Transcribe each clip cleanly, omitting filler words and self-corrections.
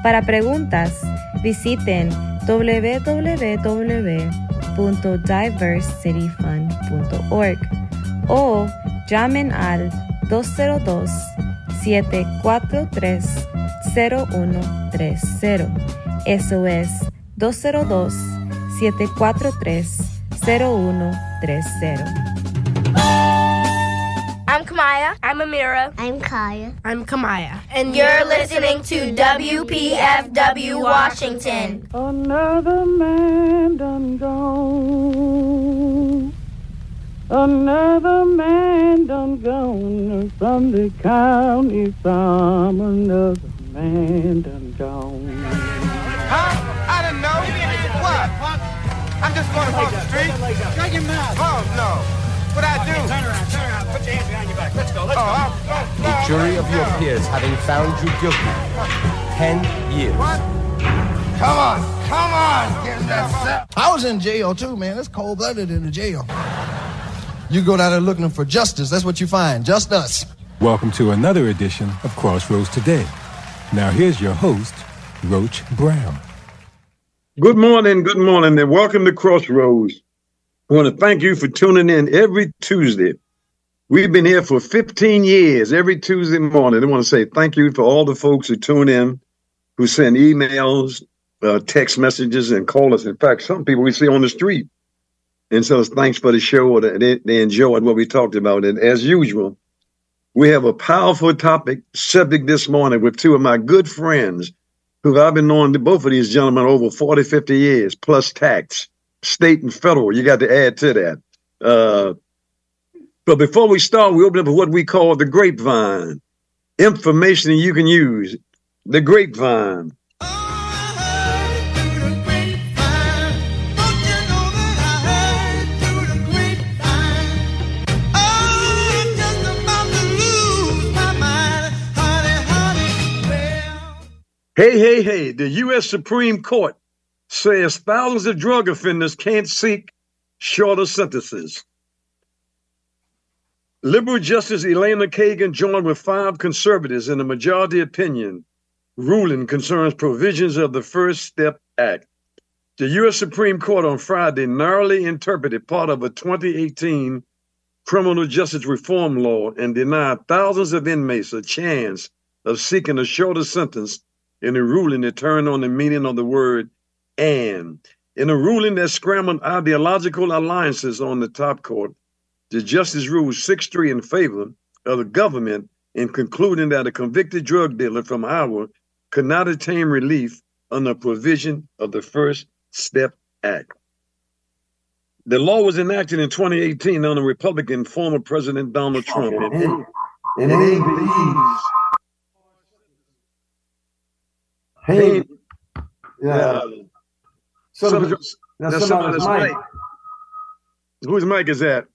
Para preguntas, visiten www.diversityfund.org o llamen al 202-743-0130. Eso es 202-743-0130. I'm Kamaya. I'm Amira. I'm Kaya. I'm Kamaya. And you're listening to WPFW Washington. Another man done gone. Another man done gone from the county farm. Another man done gone. Huh? I didn't know. What? I'm just going across the street. Shut your mouth. Oh, no. What'd I do? Turn around. Put your hands behind your back. Let's go. The jury of your peers having found you guilty. 10 years. What? Come on. Get in that cell. I was in jail too, man. It's cold-blooded in the jail. You go down there looking for justice. That's what you find. Just us. Welcome to another edition of Crossroads Today. Now here's your host, Roach Brown. Good morning, and welcome to Crossroads. I want to thank you for tuning in every Tuesday. We've been here for 15 years, every Tuesday morning. I want to say thank you for all the folks who tune in, who send emails, text messages, and call us. In fact, some people we see on the street and tell us thanks for the show. They enjoyed what we talked about. And as usual, we have a powerful subject this morning with two of my good friends who I've been knowing both of these gentlemen over 40, 50 years, plus tax. State and federal, you got to add to that. But before we start, we open up what we call the grapevine. Information you can use. The grapevine. Hey, the U.S. Supreme Court says thousands of drug offenders can't seek shorter sentences. Liberal Justice Elena Kagan joined with 5 conservatives in a majority opinion ruling concerns provisions of the First Step Act. The U.S. Supreme Court on Friday narrowly interpreted part of a 2018 criminal justice reform law and denied thousands of inmates a chance of seeking a shorter sentence in a ruling that turned on the meaning of the word and. In a ruling that scrambled ideological alliances on the top court, the justice ruled 6-3 in favor of the government in concluding that a convicted drug dealer from Iowa could not attain relief under a provision of the First Step Act. The law was enacted in 2018 under Republican former President Donald Trump. And it believes. That's somebody's mic. Whose mic is that?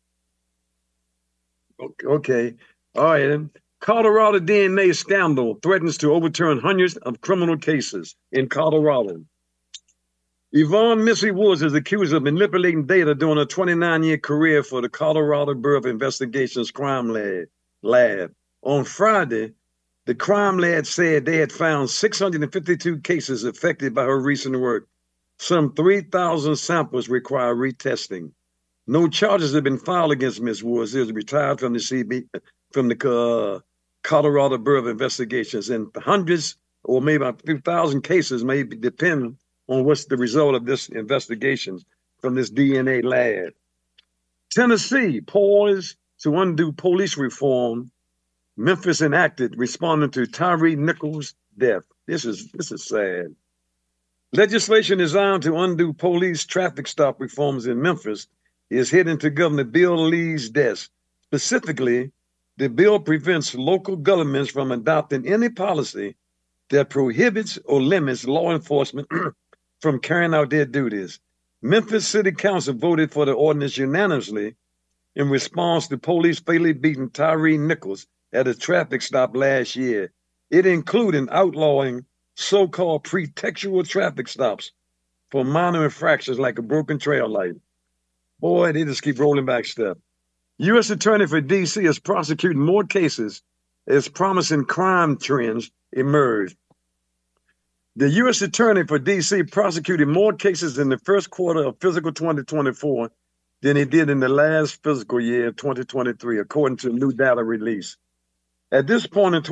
Okay. All right. Then. Colorado DNA scandal threatens to overturn hundreds of criminal cases in Colorado. Yvonne Missy Woods is accused of manipulating data during a 29-year career for the Colorado Bureau of Investigation's crime lab. On Friday, the crime lab said they had found 652 cases affected by her recent work. Some 3,000 samples require retesting. No charges have been filed against Ms. Woods. She was retired from the Colorado Bureau of Investigations, and hundreds or maybe a few thousand cases may depend on what's the result of this investigation from this DNA lab. Tennessee poised to undo police reform. Memphis enacted responding to Tyree Nichols' death. This is sad. Legislation designed to undo police traffic stop reforms in Memphis is heading to Governor Bill Lee's desk. Specifically, the bill prevents local governments from adopting any policy that prohibits or limits law enforcement from carrying out their duties. Memphis City Council voted for the ordinance unanimously in response to police fatally beating Tyree Nichols at a traffic stop last year. It included outlawing so-called pretextual traffic stops for minor infractions like a broken trail light. Boy, they just keep rolling back stuff. U.S. Attorney for D.C. is prosecuting more cases as promising crime trends emerge. The U.S. Attorney for D.C. prosecuted more cases in the first quarter of fiscal 2024 than he did in the last fiscal year, 2023, according to new data release. At this point in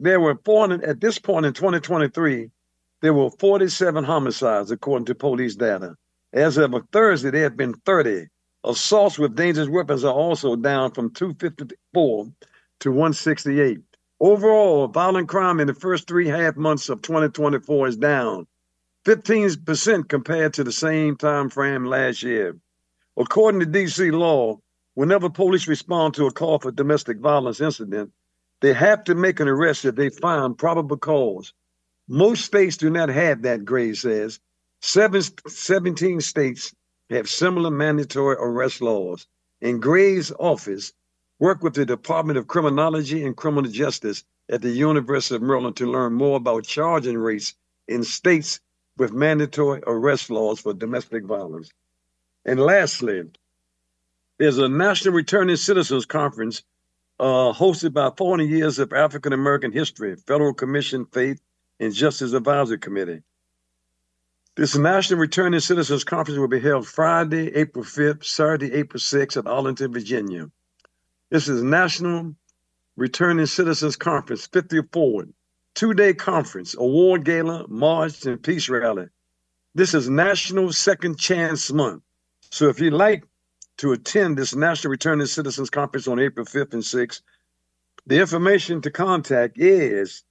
2023, there were 47 homicides, according to police data. As of Thursday, there have been 30. Assaults with dangerous weapons are also down from 254 to 168. Overall, violent crime in the first 3.5 months of 2024 is down 15% compared to the same time frame last year. According to D.C. law, whenever police respond to a call for domestic violence incident, they have to make an arrest if they find probable cause. Most states do not have that, Gray says. 17 states have similar mandatory arrest laws. And Gray's office worked with the Department of Criminology and Criminal Justice at the University of Maryland to learn more about charging rates in states with mandatory arrest laws for domestic violence. And lastly, there's a National Returning Citizens Conference hosted by 40 Years of African American History, Federal Commission Faith and Justice Advisory Committee. This National Returning Citizens Conference will be held Friday, April 5th, Saturday, April 6th at Arlington, Virginia. This is National Returning Citizens Conference 50 Forward, 2-day conference, award gala, march, and peace rally. This is National Second Chance Month. So if you'd like to attend this National Returning Citizens Conference on April 5th and 6th, the information to contact is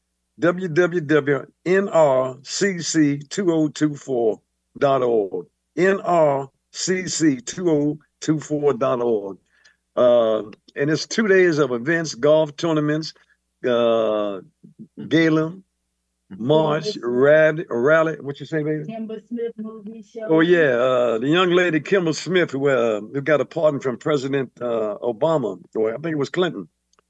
www.nrcc2024.org, nrcc2024.org. And it's 2 days of events, golf tournaments, gala, march, rally. What you say, baby? Kimber Smith movie show. Oh, yeah. The young lady, Kimber Smith, who got a pardon from President Obama, or I think it was Clinton.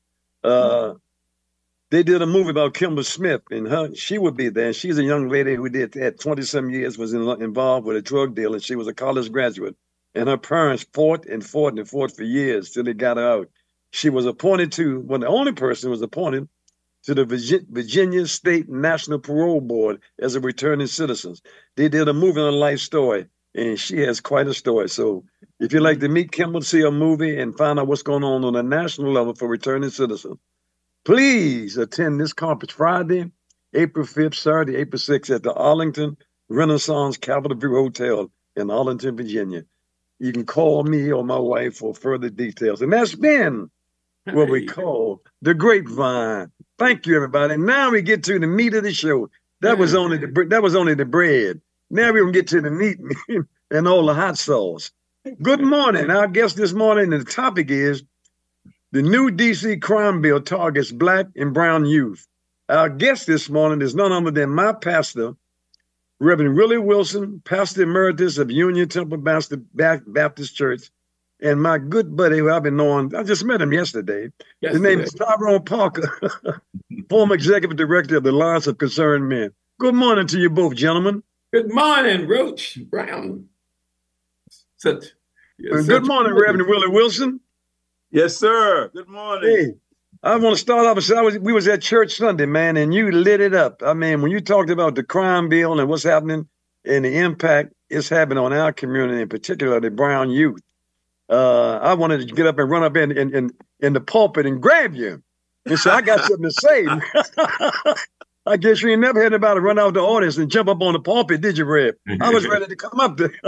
They did a movie about Kimber Smith, and she would be there. And she's a young lady who at 20-some years was involved with a drug deal, and she was a college graduate. And her parents fought for years till they got her out. She was appointed to, the only person who was appointed to the Virginia State National Parole Board as a returning citizen. They did a movie on her life story, and she has quite a story. So if you'd like to meet Kimber, see a movie, and find out what's going on a national level for returning citizens, please attend this conference Friday, April 5th, Saturday, April 6th at the Arlington Renaissance Capitol View Hotel in Arlington, Virginia. You can call me or my wife for further details. And that's been what we call the grapevine. Thank you, everybody. Now we get to the meat of the show. That was only the bread. Now we're gonna get to the meat and all the hot sauce. Good morning. Our guest this morning, the topic is the new D.C. crime bill targets Black and brown youth. Our guest this morning is none other than my pastor, Reverend Willie Wilson, Pastor Emeritus of Union Temple Baptist Church, and my good buddy who I've been knowing, I just met him yesterday. His name is Tyrone Parker, former Executive Director of the Alliance of Concerned Men. Good morning to you both, gentlemen. Good morning, Roach Brown. Good morning, Reverend Willie Wilson. Yes, sir. Good morning. Hey, I want to start off and say we was at church Sunday, man, and you lit it up. I mean, when you talked about the crime bill and what's happening and the impact it's having on our community, in particular the brown youth, I wanted to get up and run up in the pulpit and grab you. And so I got something to say. I guess you ain't never had anybody run out the audience and jump up on the pulpit, did you, Red? I was ready to come up there.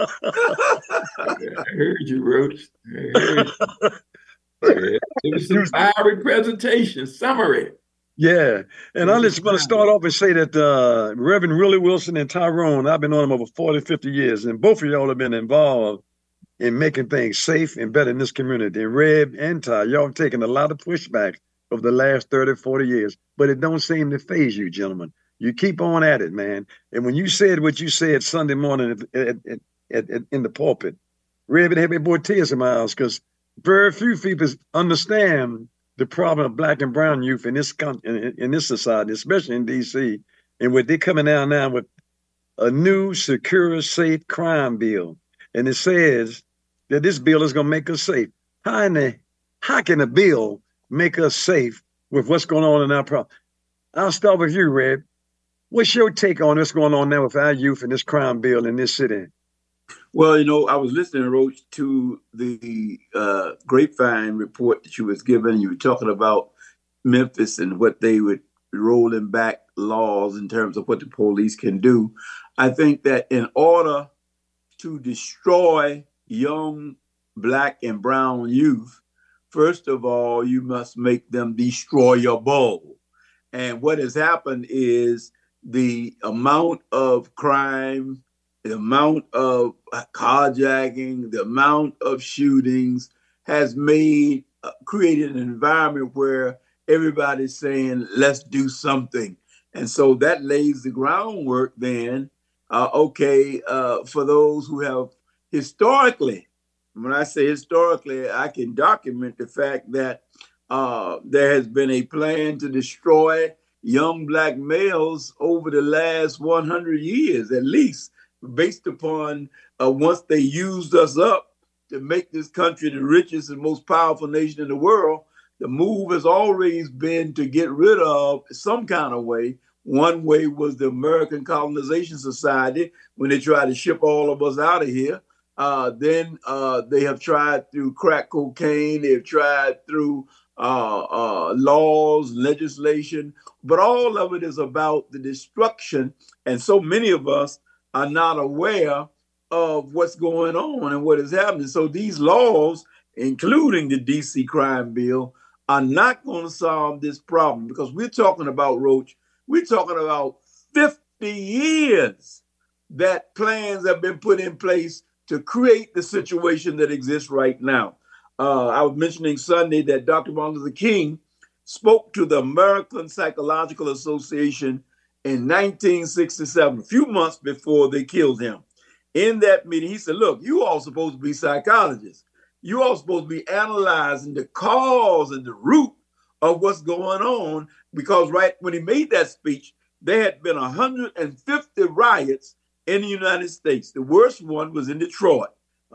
I heard you, Roach. It was a fiery presentation, summary. Yeah, and I just want to start off and say that Reverend Willie Wilson and Tyrone, I've been on them over 40, 50 years, and both of y'all have been involved in making things safe and better in this community. And Reb and Ty, y'all have taken a lot of pushback over the last 30, 40 years, but it don't seem to faze you, gentlemen. You keep on at it, man. And when you said what you said Sunday morning in the pulpit, Reb, it had me boy tears in my eyes because very few people understand the problem of Black and brown youth in this society, especially in D.C., and what they're coming out now with a new, secure, safe crime bill. And it says that this bill is going to make us safe. How can a bill make us safe with what's going on in our problem? I'll start with you, Red. What's your take on what's going on now with our youth and this crime bill in this city? Well, I was listening, Roach, to the Grapevine report that you was giving. You were talking about Memphis and what they would rolling back laws in terms of what the police can do. I think that in order to destroy young Black and brown youth, first of all, you must make them destroyable. And what has happened is the amount of crime, the amount of carjacking, the amount of shootings has created an environment where everybody's saying, let's do something. And so that lays the groundwork then, for those who have historically, when I say historically, I can document the fact that there has been a plan to destroy young Black males over the last 100 years, at least, based upon once they used us up to make this country the richest and most powerful nation in the world. The move has always been to get rid of some kind of way. One way was the American Colonization Society when they tried to ship all of us out of here. Then they have tried through crack cocaine. They've tried through laws, legislation, but all of it is about the destruction. And so many of us are not aware of what's going on and what is happening. So these laws, including the DC crime bill, are not going to solve this problem, because we're talking about, Roach, we're talking about 50 years that plans have been put in place to create the situation that exists right now. I was mentioning Sunday that Dr. Martin Luther King spoke to the American Psychological Association in 1967, a few months before they killed him. In that meeting, he said, look, you all supposed to be psychologists. You all supposed to be analyzing the cause and the root of what's going on, because right when he made that speech, there had been 150 riots in the United States. The worst one was in Detroit.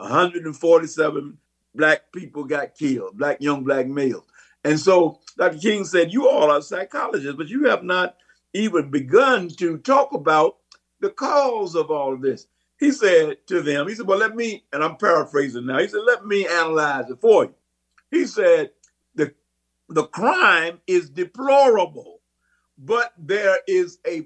147 Black people got killed, young Black males. And so Dr. King said, you all are psychologists, but you have not even begun to talk about the cause of all of this. He said to them, he said, well, let me, and I'm paraphrasing now, he said, let me analyze it for you. He said, the crime is deplorable, but there is a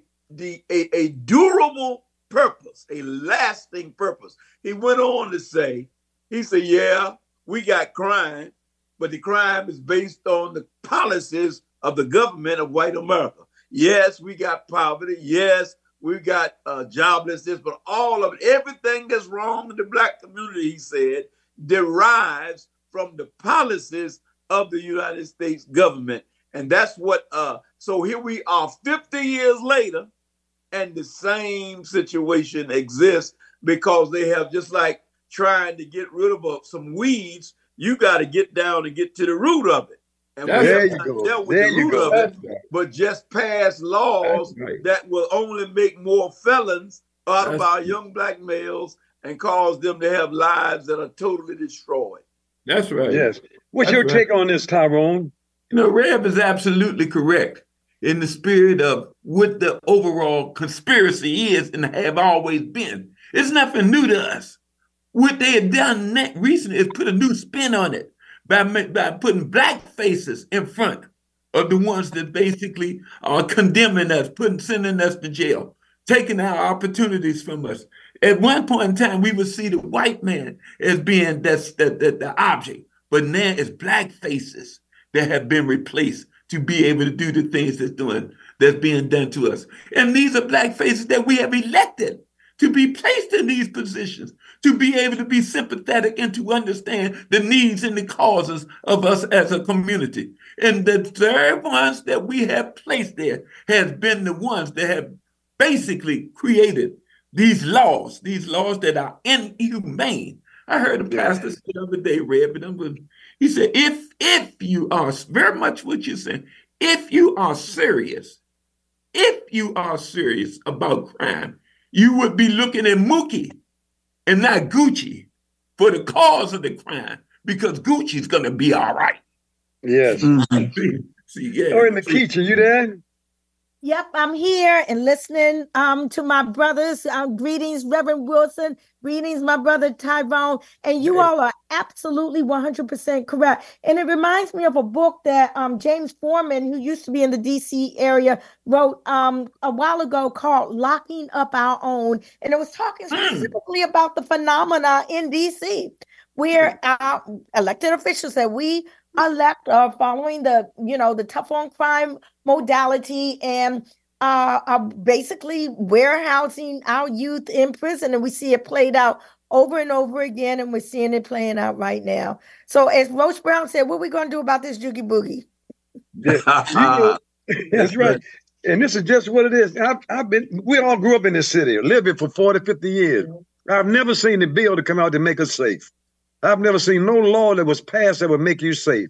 durable purpose, a lasting purpose. He went on to say, he said, yeah, we got crime, but the crime is based on the policies of the government of white America. Yes, we got poverty. Yes, we got joblessness, but all of it, everything that's wrong in the Black community, he said, derives from the policies of the United States government. And that's what, so here we are 50 years later, and the same situation exists, because they have, just like trying to get rid of some weeds, you got to get down and get to the root of it. And there you go. There you go. But just pass laws that will only make more felons out of our young Black males and cause them to have lives that are totally destroyed. That's right. Yes. What's your take on this, Tyrone? Rev is absolutely correct in the spirit of what the overall conspiracy is and have always been. It's nothing new to us. What they have done recently is put a new spin on it by putting Black faces in front of the ones that basically are condemning us, sending us to jail, taking our opportunities from us. At one point in time, we would see the white man as being the object, but now it's Black faces that have been replaced to be able to do the things that's being done to us. And these are Black faces that we have elected to be placed in these positions, to be able to be sympathetic and to understand the needs and the causes of us as a community. And the very ones that we have placed there has been the ones that have basically created these laws that are inhumane. I heard a pastor say the other day, Reb, he said, if you are, very much what you're saying, if you are serious about crime, you would be looking at Mookie and not Gucci for the cause of the crime, because Gucci's going to be all right. Yes. See, yeah. Or in Makita, you there? Yep, I'm here and listening to my brothers. Greetings, Reverend Wilson. Greetings, my brother Tyrone. And you all are absolutely 100% correct. And it reminds me of a book that James Foreman, who used to be in the D.C. area, wrote a while ago called Locking Up Our Own. And it was talking specifically about the phenomena in D.C. where our elected officials that we elect are following the tough on crime modality and are basically warehousing our youth in prison. And we see it played out over and over again, and we're seeing it playing out right now. So as Roach Brown said, what are we going to do about this Joogie Boogie? That's right. And this is just what it is. We all grew up in this city, lived here for 40, 50 years. I've never seen a bill to come out to make us safe. I've never seen no law that was passed that would make you safe.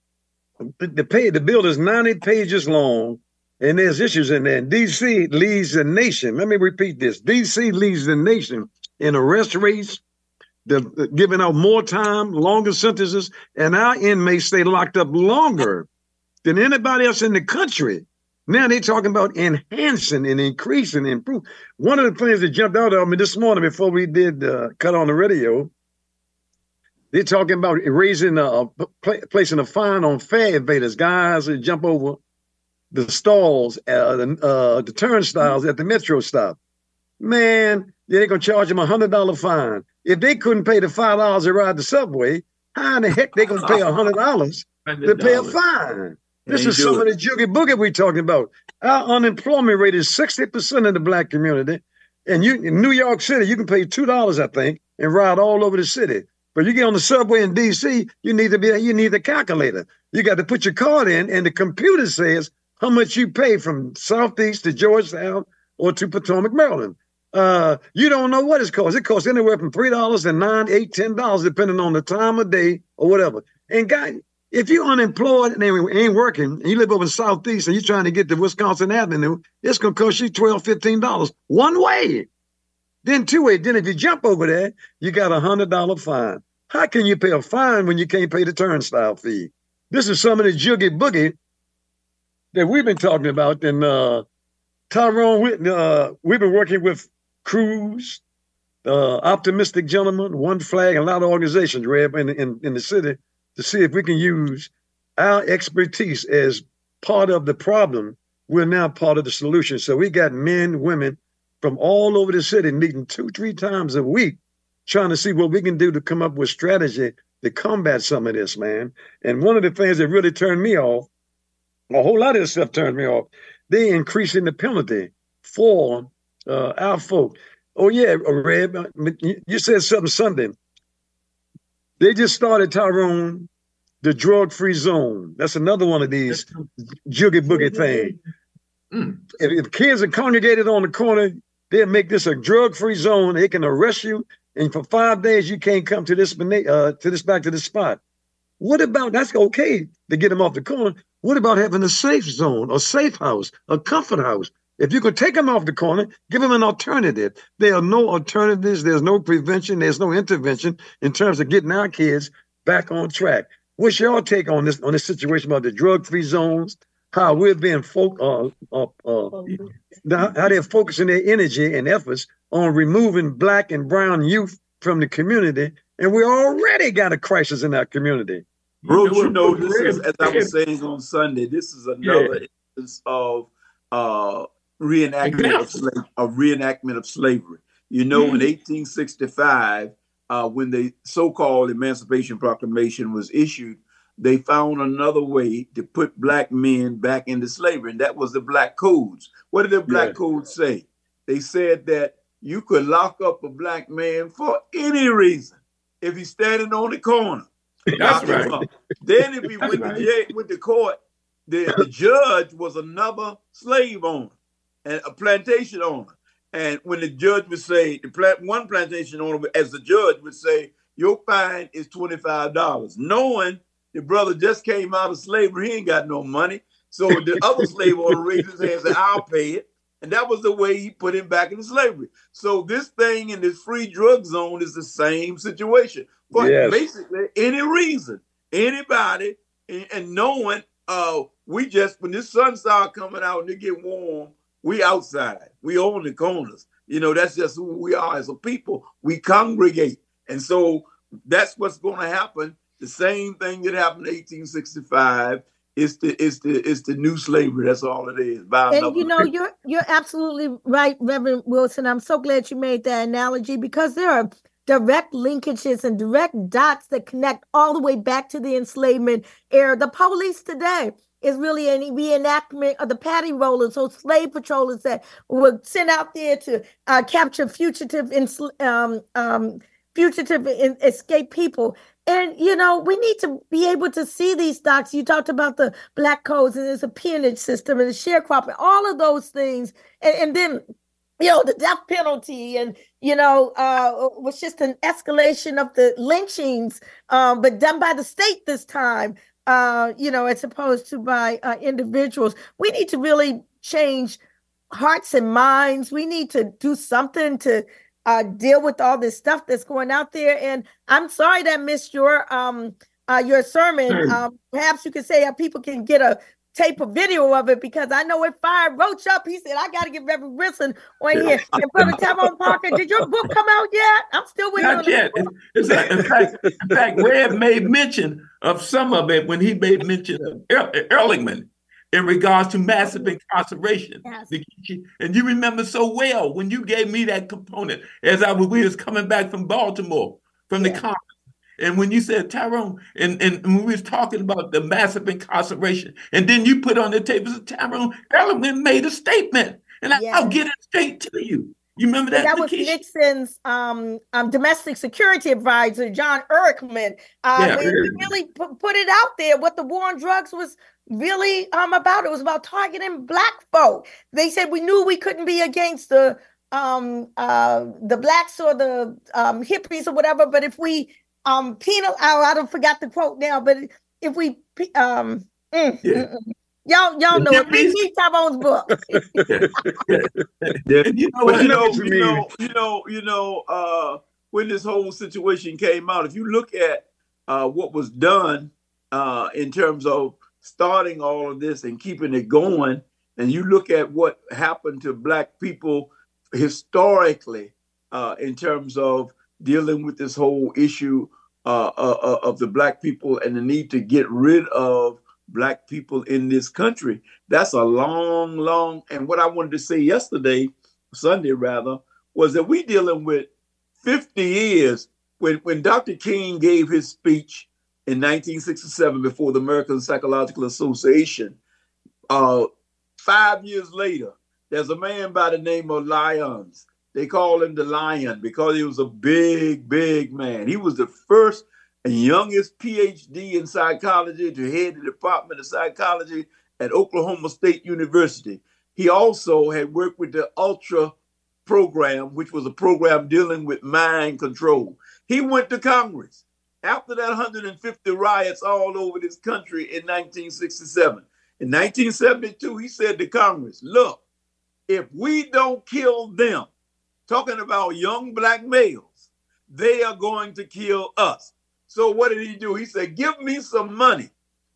The bill is 90 pages long, and there's issues in there. And D.C. leads the nation. Let me repeat this. D.C. leads the nation in arrest rates, giving out more time, longer sentences, and our inmates stay locked up longer than anybody else in the country. Now they're talking about enhancing and increasing and improving. One of the things that jumped out at me this morning before we did cut on the radio, they're talking about placing a fine on fare evaders, guys that jump over the stalls, the turnstiles at the metro stop. Man, they're going to charge them $100 fine. If they couldn't pay the $5 to ride the subway, how in the heck they going to pay $100 to pay a fine? This is some of the Joogie Boogie we're talking about. Our unemployment rate is 60% in the black community. And in New York City, you can pay $2, I think, and ride all over the city. But you get on the subway in D.C., you need a calculator. You got to put your card in, and the computer says how much you pay from Southeast to Georgetown or to Potomac, Maryland. You don't know what it costs. It costs anywhere from $3 to $9, $8, $10, depending on the time of day or whatever. And guys, if you're unemployed and ain't working, and you live over in Southeast and you're trying to get to Wisconsin Avenue, it's going to cost you $12, $15 one way. Then two way. Then if you jump over there, you got $100 fine. How can you pay a fine when you can't pay the turnstile fee? This is some of the Joogie Boogie that we've been talking about. And Tyrone, we've been working with Cruz, Optimistic Gentlemen, One Flag, and a lot of organizations, Reb, in the city to see if we can use our expertise as part of the problem. We're now part of the solution. So we got men, women from all over the city meeting 2-3 times a week, trying to see what we can do to come up with strategy to combat some of this, man. And one of the things that really turned me off, a whole lot of this stuff turned me off, they increasing the penalty for our folk. Oh, yeah, Reb, you said something Sunday. They just started, Tyrone, the drug-free zone. That's another one of these Joogie Boogie things. If kids are congregated on the corner, they'll make this a drug-free zone. They can arrest you, and for 5 days you can't come to this back to this spot. What about, that's okay to get them off the corner. What about having a safe zone, a safe house, a comfort house? If you could take them off the corner, give them an alternative. There are no alternatives. There's no prevention. There's no intervention in terms of getting our kids back on track. What's your take on this situation about the drug-free zones? How we're being how they're focusing their energy and efforts on removing black and brown youth from the community, and we already got a crisis in our community. Bro, this is, as I was saying on Sunday, this is another instance of reenactment of slavery. You know, in 1865, when the so-called Emancipation Proclamation was issued, they found another way to put black men back into slavery, and that was the Black Codes. What did the Black Codes say? They said that you could lock up a black man for any reason if he's standing on the corner. That's right. Then if he went to court, the judge was another slave owner and a plantation owner. And when the judge would say, one plantation owner, as the judge would say, your fine is $25, knowing the brother just came out of slavery, he ain't got no money. So the other slave owner raised his hand and said, I'll pay it. And that was the way he put him back into slavery. So this thing in this free drug zone is the same situation. But basically, any reason, anybody, and knowing We just, when the sun starts coming out and it get warm, we outside. We on the corners. You know, that's just who we are as a people. We congregate. And so that's what's going to happen. The same thing that happened in 1865 is the new slavery. That's all it is. And you know, you're absolutely right, Reverend Wilson. I'm so glad you made that analogy, because there are direct linkages and direct dots that connect all the way back to the enslavement era. The police today is really a reenactment of the paddy rollers, so slave patrollers that were sent out there to capture fugitive escaped people. And, you know, we need to be able to see these docs. You talked about the black codes, and there's a peonage system and a sharecropping, all of those things. And then, you know, the death penalty, and, you know, was just an escalation of the lynchings, but done by the state this time, you know, as opposed to by individuals. We need to really change hearts and minds. We need to do something to deal with all this stuff that's going out there. And I'm sorry that I missed your sermon. Perhaps you could say how people can get a tape, a video of it, because I know it fired Roach up. He said, I got to get Reverend Wilson on here. And Brother Tyrone Parker, did your book come out yet? I'm still waiting. Not yet. In fact, Webb made mention of some of it when he made mention of Ehrlichman in regards to massive incarceration. Yes. And you remember so well when you gave me that component as we was coming back from Baltimore, from the conference. And when you said, Tyrone, and when we was talking about the massive incarceration, and then you put on the tape, Tyrone Ehrlichman made a statement, and I'll get it straight to you. You remember that? That was Nixon's domestic security advisor, John Ehrlichman. He really put it out there what the war on drugs was really about. It was about targeting black folk. They said we knew we couldn't be against the blacks or the hippies or whatever, but if we I don't forgot the quote now, but if we y'all know it. Read Tyrone's book. When this whole situation came out, if you look at what was done in terms of starting all of this and keeping it going, and you look at what happened to black people historically in terms of dealing with this whole issue of the black people and the need to get rid of black people in this country. That's a long, and what I wanted to say Sunday rather, was that we dealing with 50 years when Dr. King gave his speech in 1967 before the American Psychological Association. 5 years later, there's a man by the name of Lyons. They call him the Lion because he was a big man. He was the first and youngest PhD in psychology to head the Department of Psychology at Oklahoma State University. He also had worked with the Ultra program, which was a program dealing with mind control. He went to Congress after that 150 riots all over this country in 1967. In 1972, he said to Congress, look, if we don't kill them, talking about young black males, they are going to kill us. So what did he do? He said, give me some money.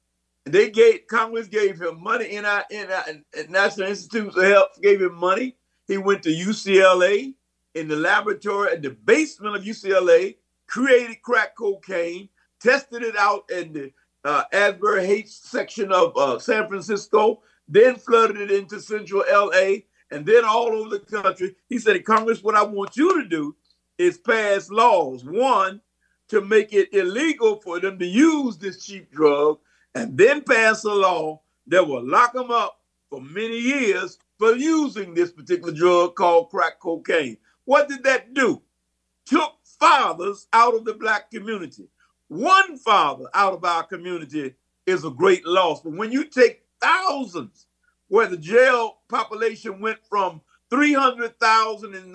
Congress gave him money, in National Institutes of Health gave him money. He went to UCLA, in the laboratory at the basement of UCLA, created crack cocaine, tested it out in the Asbury Heights section of San Francisco, then flooded it into central LA, and then all over the country. He said, Congress, what I want you to do is pass laws. One, to make it illegal for them to use this cheap drug, and then pass a law that will lock them up for many years for using this particular drug called crack cocaine. What did that do? Took fathers out of the black community. One father out of our community is a great loss. But when you take thousands, where the jail population went from 300,000 in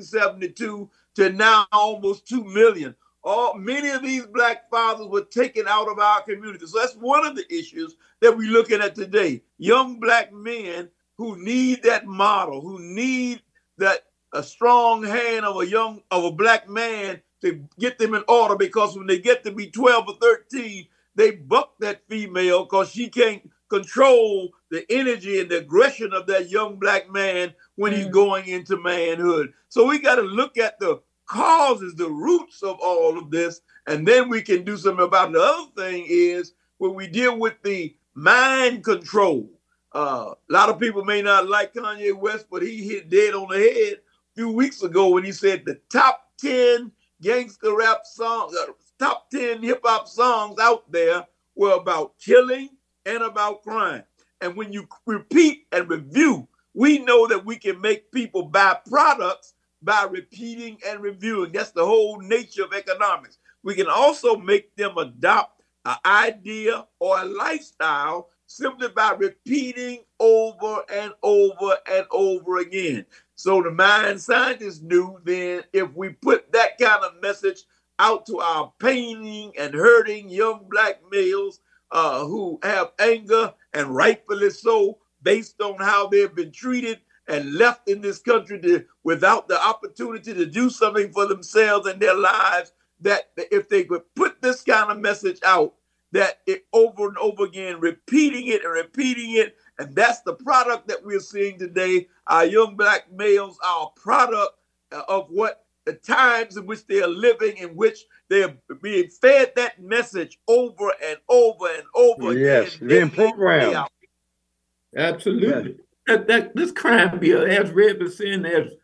1972 to now almost 2 million. Many of these black fathers were taken out of our community. So that's one of the issues that we're looking at today. Young black men who need that model, who need that a strong hand of a black man to get them in order, because when they get to be 12 or 13, they buck that female because she can't control the energy and the aggression of that young black man when he's going into manhood. So we got to look at the causes, the roots of all of this, and then we can do something about it. The other thing is when we deal with the mind control. A lot of people may not like Kanye West, but he hit dead on the head a few weeks ago when he said the top 10 gangster rap songs, top 10 hip hop songs out there were about killing and about crime. And when you repeat and review, we know that we can make people buy products by repeating and reviewing. That's the whole nature of economics. We can also make them adopt an idea or a lifestyle simply by repeating over and over and over again. So the mind scientists knew then if we put that kind of message out to our paining and hurting young black males who have anger, and rightfully so, based on how they've been treated and left in this country without the opportunity to do something for themselves and their lives, that if they could put this kind of message out, that it over and over again, repeating it, and that's the product that we're seeing today. Our young black males are a product of what the times in which they are living, in which they're being fed that message over and over and over again. Yes, being programmed. Absolutely. That this crime bill, as Red was saying,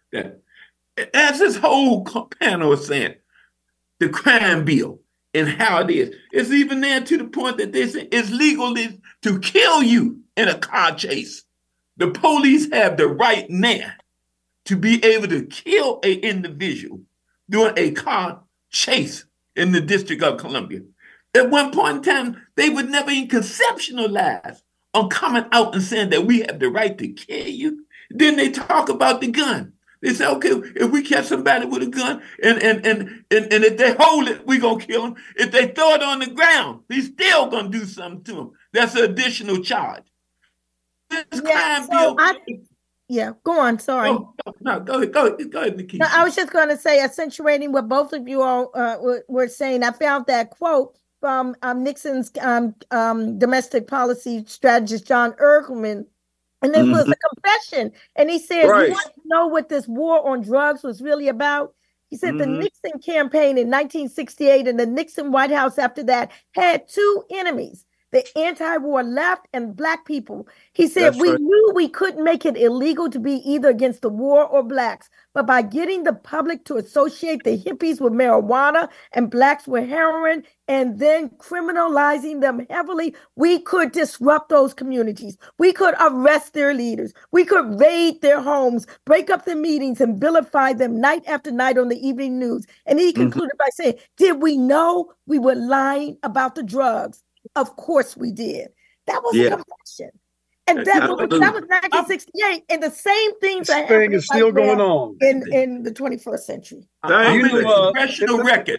as this whole panel is saying, the crime bill and how it is. It's even there to the point that they say it's legal to kill you in a car chase. The police have the right now to be able to kill an individual during a car chase in the District of Columbia. At one point in time, they would never even conceptualize on coming out and saying that we have the right to kill you. Then they talk about the gun. They say, okay, if we catch somebody with a gun and if they hold it, we're going to kill them. If they throw it on the ground, he's still going to do something to them. That's an additional charge. This crime bill. Go on. Sorry. No, go ahead, Nikki. No, I was just going to say, accentuating what both of you all were saying. I found that quote from Nixon's domestic policy strategist, John Ehrlichman. And it was a confession. And he said, right. You want to know what this war on drugs was really about? He said the Nixon campaign in 1968 and the Nixon White House after that had two enemies, the anti-war left and black people. He said, we knew we couldn't make it illegal to be either against the war or blacks, but by getting the public to associate the hippies with marijuana and blacks with heroin and then criminalizing them heavily, we could disrupt those communities. We could arrest their leaders. We could raid their homes, break up their meetings, and vilify them night after night on the evening news. And he concluded by saying, did we know we were lying about the drugs? Of course we did. That was a confession. And that was 1968. And the same things are happening. Thing is still going on in the 21st century. Congressional record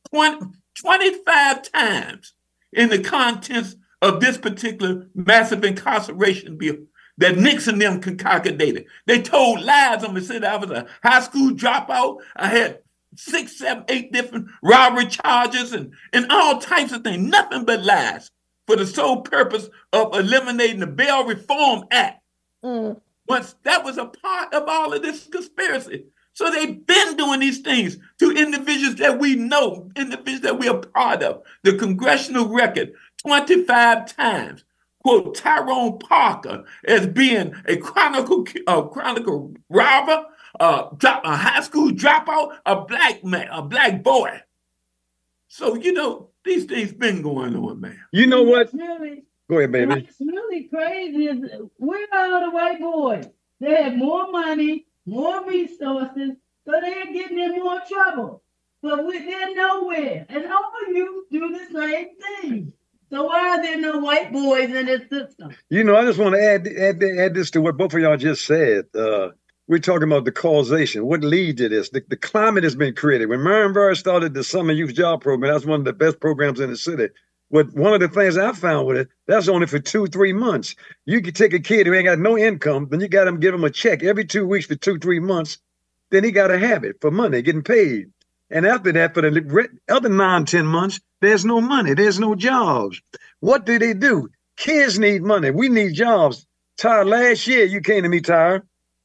25 times in the contents of this particular massive incarceration bill that Nixon them concocted. They told lies on me, said I was a high school dropout. I had 6, 7, 8 different robbery charges and all types of things, nothing but lies for the sole purpose of eliminating the Bail Reform Act. Once that was a part of all of this conspiracy. So they've been doing these things to individuals that we know, individuals that we are part of. The congressional record, 25 times, quote Tyrone Parker as being a chronicle robber, a high school dropout, a black man, a black boy. So, these things been going on, man. You know what? Go ahead, baby. What's really crazy is where are the white boys? They have more money, more resources, so they're getting in more trouble. But they're nowhere. And all of you do the same thing. So why are there no white boys in this system? I just want to add this to what both of y'all just said. We're talking about the causation. What leads to this? The climate has been created. When Marion Barr started the Summer Youth Job Program, that's one of the best programs in the city. One of the things I found with it, that's only for 2-3 months. You can take a kid who ain't got no income, then you got to give him a check every 2 weeks for 2-3 months. Then he got to have it for money, getting paid. And after that, for the other 9-10 months, there's no money. There's no jobs. What do? Kids need money. We need jobs. Ty, last year you came to me, Ty,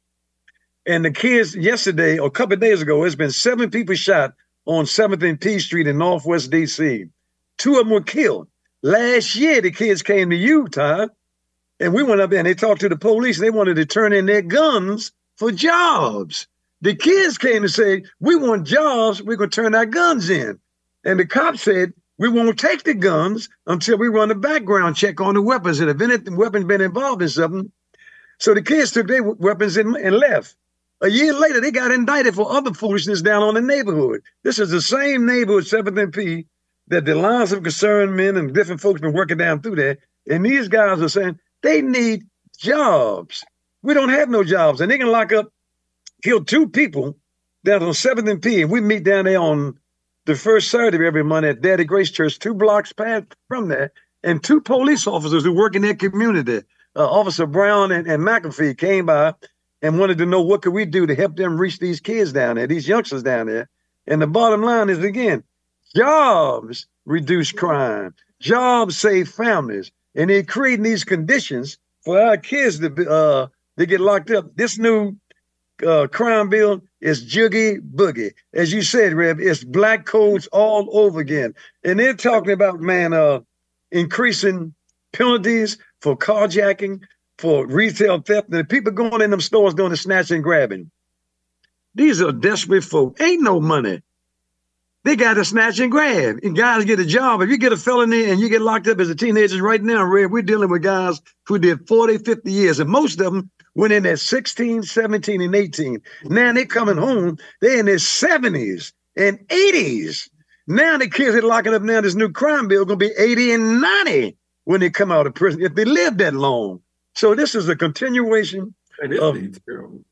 and the kids yesterday or a couple of days ago, there's been 7 people shot on 7th and P Street in Northwest DC. 2 of them were killed. Last year, the kids came to you, Ty, and we went up there and they talked to the police and they wanted to turn in their guns for jobs. The kids came and said, we want jobs, we're going to turn our guns in. And the cop said, we won't take the guns until we run a background check on the weapons. And if any weapons been involved in something, so the kids took their weapons and left. A year later, they got indicted for other foolishness down on the neighborhood. This is the same neighborhood, 7th and P, that the Lions of Concerned Men and different folks been working down through there. And these guys are saying they need jobs. We don't have no jobs. And they can lock up, kill 2 people down on 7th and P. And we meet down there on the first Saturday of every month at Daddy Grace Church, 2 blocks past from there. And 2 police officers who work in their community, Officer Brown and McAfee, came by and wanted to know what could we do to help them reach these kids down there, these youngsters down there. And the bottom line is, again, jobs reduce crime. Jobs save families. And they're creating these conditions for our kids to get locked up. This new crime bill is joogie boogie. As you said, Reb, it's black codes all over again. And they're talking about, man, increasing penalties for carjacking, for retail theft. And the people going in them stores doing the snatch and grabbing. These are desperate folk. Ain't no money. They got to snatch and grab. And guys get a job. If you get a felony and you get locked up as a teenager right now, Red, we're dealing with guys who did 40, 50 years. And most of them went in at 16, 17, and 18. Now they're coming home. They're in their 70s and 80s. Now the kids that are locking up now, this new crime bill, going to be 80 and 90 when they come out of prison, if they live that long. So this is a continuation of... terrible.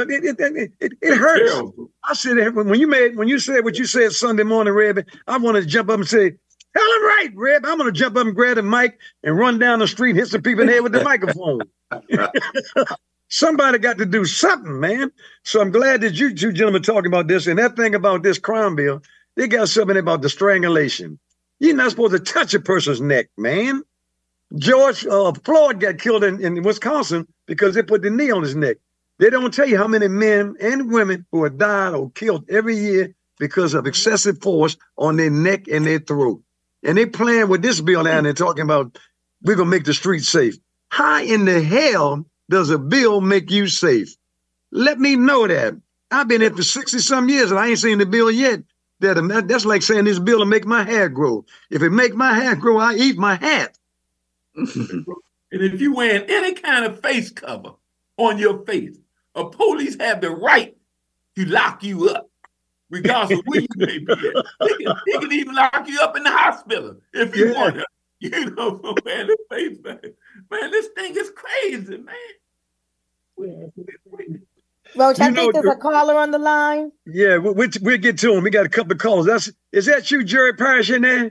It hurts. Terrible. I said when you said what you said Sunday morning, Reb, I wanted to jump up and say, "Tell him right, Reb." I'm gonna jump up and grab the mic and run down the street, hit some people in the head with the microphone. Somebody got to do something, man. So I'm glad that you 2 gentlemen talking about this. And that thing about this crime bill, they got something about the strangulation. You're not supposed to touch a person's neck, man. George Floyd got killed in Wisconsin because they put the knee on his neck. They don't tell you how many men and women who are died or killed every year because of excessive force on their neck and their throat. And they playing with this bill now and they're talking about we're going to make the streets safe. How in the hell does a bill make you safe? Let me know that. I've been here for 60-some years and I ain't seen the bill yet. That's like saying this bill will make my hair grow. If it make my hair grow, I eat my hat. And if you wearing any kind of face cover on your face, a police have the right to lock you up, regardless of where you may be at. They can even lock you up in the hospital if you want to. You know, for wearing the face mask. Man, this thing is crazy, man. Roach, I think there's a caller on the line. Yeah, we'll get to him. We got a couple of callers. Is that you, Jerry Parrish, in there?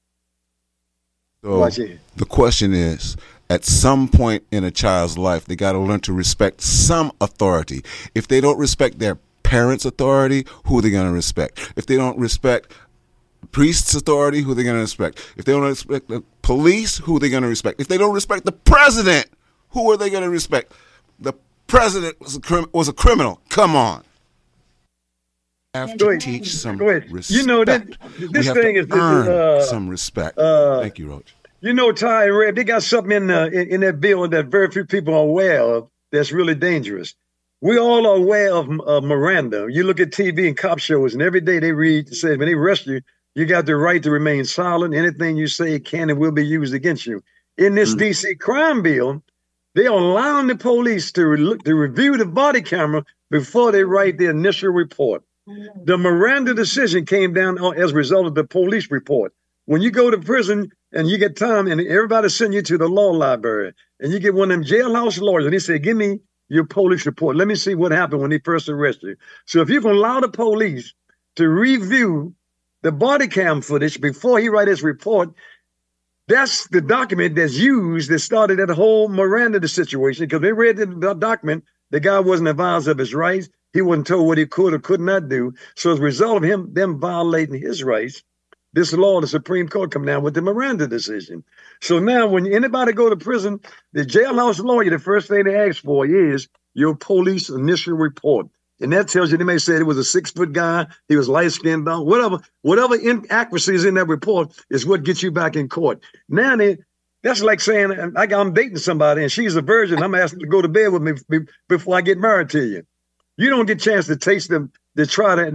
So the question is, at some point in a child's life, they got to learn to respect some authority. If they don't respect their parents' authority, who are they going to respect? If they don't respect priest's authority, who are they going to respect? If they don't respect the police, who are they going to respect? If they don't respect the president, who are they going to respect? The president was a criminal. Come on. Have to teach some respect. You know, this thing is earn some respect. Thank you, Roach. You know, Ty and Red, they got something in that bill that very few people are aware of that's really dangerous. We all are aware of Miranda. You look at TV and cop shows, and every day they read, say, when they arrest you, you got the right to remain silent. Anything you say can and will be used against you. In this DC crime bill, they are allowing the police to review the body camera before they write the initial report. The Miranda decision came down as a result of the police report. When you go to prison and you get time and everybody send you to the law library and you get one of them jailhouse lawyers and he said, give me your police report. Let me see what happened when they first arrested you. So if you can allow the police to review the body cam footage before he write his report, that's the document that's used that started that whole Miranda situation, because they read the document. The guy wasn't advised of his rights. He wasn't told what he could or could not do. So as a result of them violating his rights, this law, the Supreme Court come down with the Miranda decision. So now when anybody go to prison, the jailhouse lawyer, the first thing they ask for is your police initial report. And that tells you, they may say it was a 6-foot guy, he was light-skinned, whatever inaccuracies in that report is what gets you back in court. Now that's like saying, like I'm dating somebody and she's a virgin, I'm asking to go to bed with me before I get married to you. You don't get a chance to taste the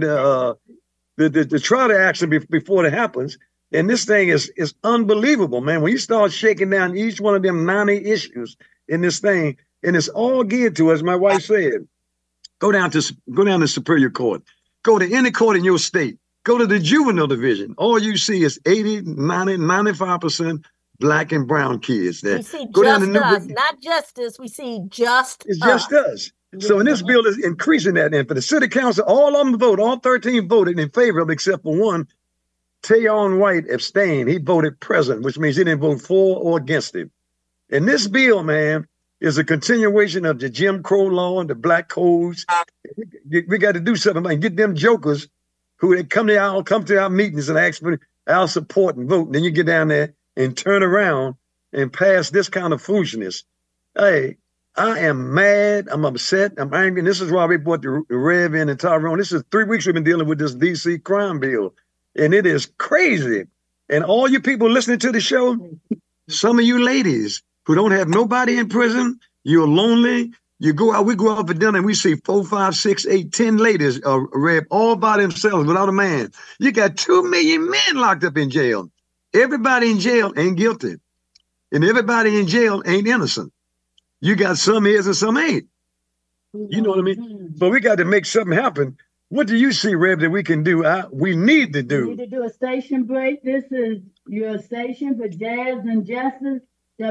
trial action before it happens. And this thing is unbelievable, man. When you start shaking down each one of them 90 issues in this thing, and it's all geared to, as my wife said, go down to Superior Court, go to any court in your state, go to the juvenile division. All you see is 80, 90, 95% Black and brown kids there. We see go just down to us, not justice. We see just It's just us. So in this bill is increasing that. And for the city council, all of them all 13 voted in favor of it except for one. Tayon White abstained. He voted present, which means he didn't vote for or against it. And this bill, man, is a continuation of the Jim Crow law and the black codes. We got to do something and get them jokers who come to our meetings and ask for our support and vote. And then you get down there and turn around and pass this kind of foolishness. Hey, I am mad. I'm upset. I'm angry. And this is why we brought the Rev in and Tyrone. This is 3 weeks we've been dealing with this DC crime bill. And it is crazy. And all you people listening to the show, some of you ladies who don't have nobody in prison, you're lonely. You go out, we go out for dinner and we see 4, 5, 6, 8, 10 ladies, Rev, all by themselves without a man. You got 2 million men locked up in jail. Everybody in jail ain't guilty. And everybody in jail ain't innocent. You got some is and some ain't. You know what I mean? But we got to make something happen. What do you see, Rev, that we can do? We need to do. We need to do a station break. This is your station for Jazz and Justice,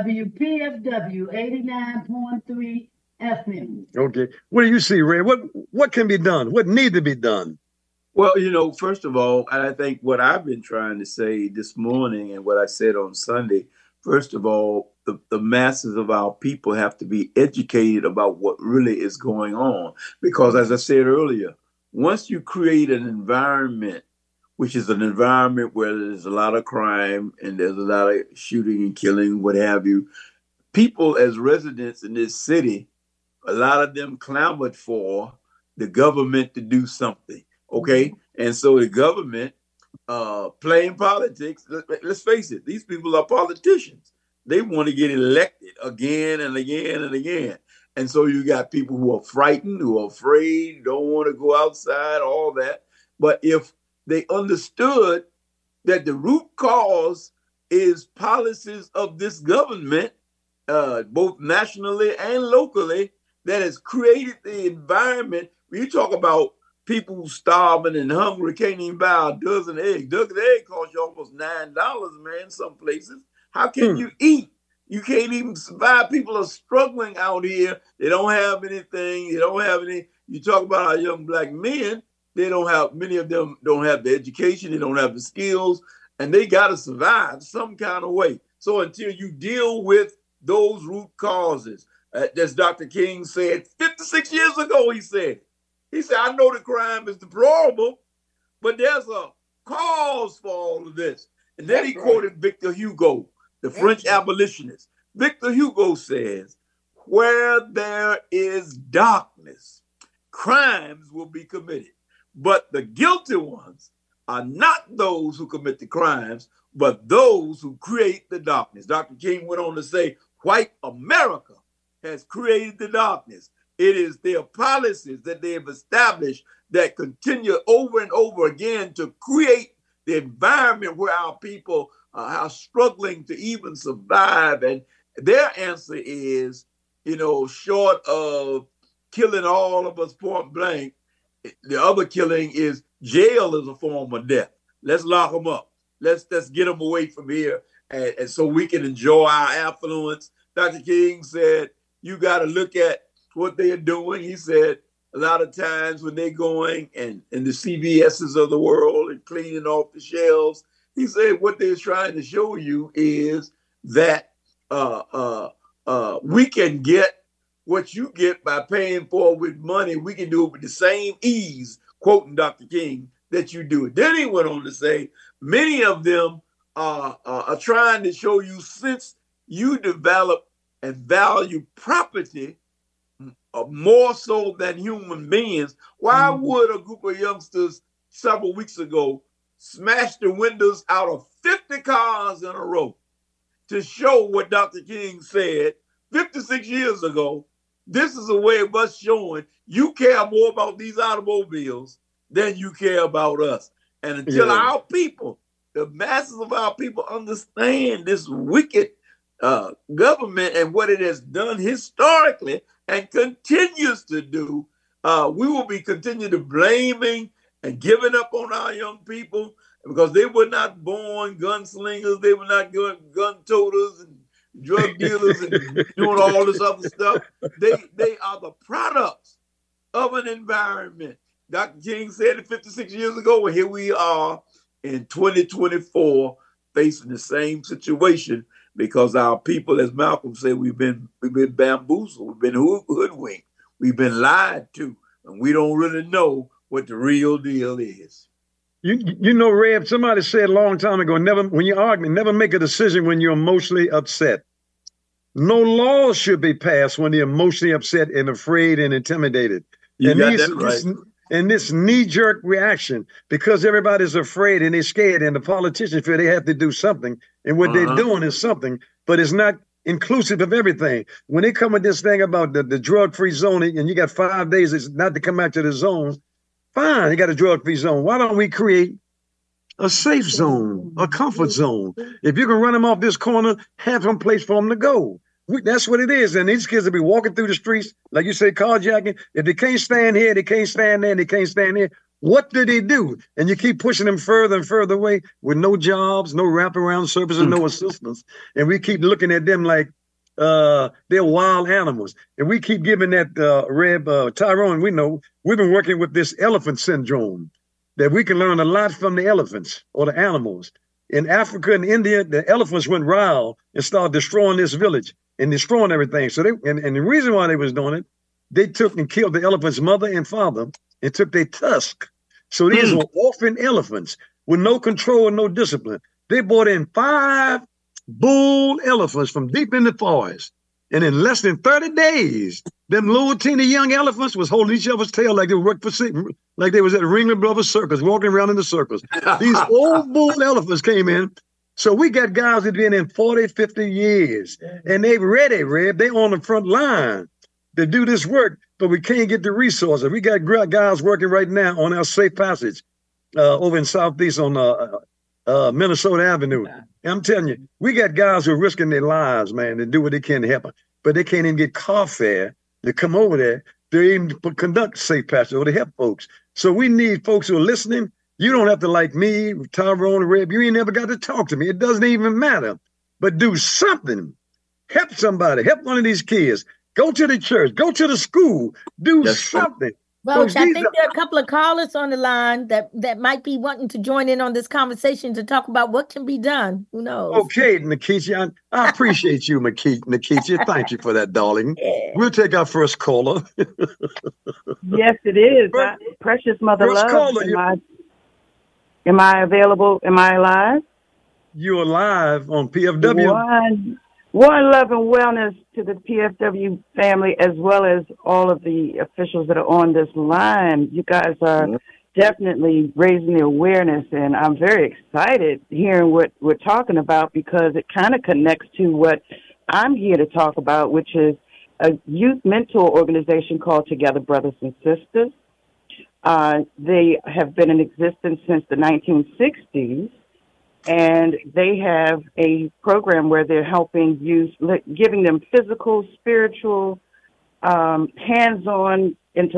WPFW 89.3 FM. Okay. What do you see, Rev? What can be done? What need to be done? Well, first of all, I think what I've been trying to say this morning and what I said on Sunday, first of all, the masses of our people have to be educated about what really is going on. Because as I said earlier, once you create an environment, which is an environment where there's a lot of crime and there's a lot of shooting and killing, what have you, people as residents in this city, a lot of them clamored for the government to do something. Okay. And so the government playing politics, let's face it, these people are politicians. They want to get elected again and again and again. And so you got people who are frightened, who are afraid, don't want to go outside, all that. But if they understood that the root cause is policies of this government, both nationally and locally, that has created the environment. When you talk about people starving and hungry, can't even buy a dozen eggs. Dozen egg costs you almost $9, man, some places. How can you eat? You can't even survive. People are struggling out here. They don't have anything. They don't have any. You talk about our young black men. Many of them don't have the education. They don't have the skills. And they got to survive some kind of way. So until you deal with those root causes, as Dr. King said 56 years ago, he said, I know the crime is deplorable, but there's a cause for all of this. And then he quoted Victor Hugo, the French abolitionist. Victor Hugo says, where there is darkness, crimes will be committed. But the guilty ones are not those who commit the crimes, but those who create the darkness. Dr. King went on to say, white America has created the darkness. It is their policies that they have established that continue over and over again to create the environment where our people are struggling to even survive. And their answer is, short of killing all of us point blank, the other killing is jail is a form of death. Let's lock them up. Let's get them away from here. And so we can enjoy our affluence. Dr. King said, you got to look at what they are doing. He said, a lot of times when they're going and the CVSs of the world and cleaning off the shelves, he said what they're trying to show you is that we can get what you get by paying for with money. We can do it with the same ease, quoting Dr. King, that you do it. Then he went on to say, many of them are trying to show you, since you develop and value property more so than human beings, why would a group of youngsters several weeks ago smash the windows out of 50 cars in a row to show what Dr. King said 56 years ago? This is a way of us showing you care more about these automobiles than you care about us. And until our people, the masses of our people, understand this wicked government and what it has done historically and continues to do, we will be continue to blaming and giving up on our young people because they were not born gunslingers, they were not gun toters and drug dealers and doing all this other stuff. They are the products of an environment. Dr. King said it 56 years ago, and here we are in 2024 facing the same situation because our people, as Malcolm said, we've been bamboozled, we've been hoodwinked, we've been lied to, and we don't really know what the real deal is. You know, Reb, somebody said a long time ago, when you argue, never make a decision when you're emotionally upset. No laws should be passed when you're emotionally upset and afraid and intimidated. And this knee-jerk reaction, because everybody's afraid and they're scared and the politicians feel they have to do something, and what they're doing is something, but it's not inclusive of everything. When they come with this thing about the drug-free zone and you got 5 days not to come out to the zone, fine, you got a drug-free zone. Why don't we create a safe zone, a comfort zone? If you can run them off this corner, have some place for them to go. That's what it is. And these kids will be walking through the streets, like you say, carjacking. If they can't stand here, they can't stand there, and they can't stand here. What do they do? And you keep pushing them further and further away with no jobs, no wraparound services, no assistance. And we keep looking at them like they're wild animals. And we keep giving that Tyrone, we know, we've been working with this elephant syndrome, that we can learn a lot from the elephants or the animals. In Africa and India, the elephants went wild and started destroying this village and destroying everything. So and the reason why they was doing it, they took and killed the elephant's mother and father and took their tusk. So these were orphan elephants with no control and no discipline. They brought in 5 bull elephants from deep in the forest. And in less than 30 days, them little teeny young elephants was holding each other's tail like they worked for like they was at Ringling Brothers Circus, walking around in the circus. These old bull elephants came in. So we got guys that been in 40, 50 years, and they ready, Reb. They on the front line to do this work, but we can't get the resources. We got guys working right now on our safe passage over in Southeast on Minnesota Avenue. And I'm telling you, we got guys who are risking their lives, man, to do what they can to help them, but they can't even get car fare to come over there to even conduct safe passage or to help folks. So we need folks who are listening. You don't have to like me, Tyrone, Reb. You ain't never got to talk to me. It doesn't even matter. But do something. Help somebody. Help one of these kids. Go to the church. Go to the school. Do something. Roach, I think there are a couple of callers on the line that might be wanting to join in on this conversation to talk about what can be done. Who knows? Okay, Nikisha. I appreciate you, Nikisha. Thank you for that, darling. Yeah. We'll take our first caller. Yes, it is. Precious Mother Love. Caller, Am I available? Am I live? You're live on PFW. One love and wellness to the PFW family, as well as all of the officials that are on this line. You guys are definitely raising the awareness, and I'm very excited hearing what we're talking about because it kind of connects to what I'm here to talk about, which is a youth mentor organization called Together Brothers and Sisters. They have been in existence since the 1960s, and they have a program where they're helping youth, giving them physical, spiritual, hands-on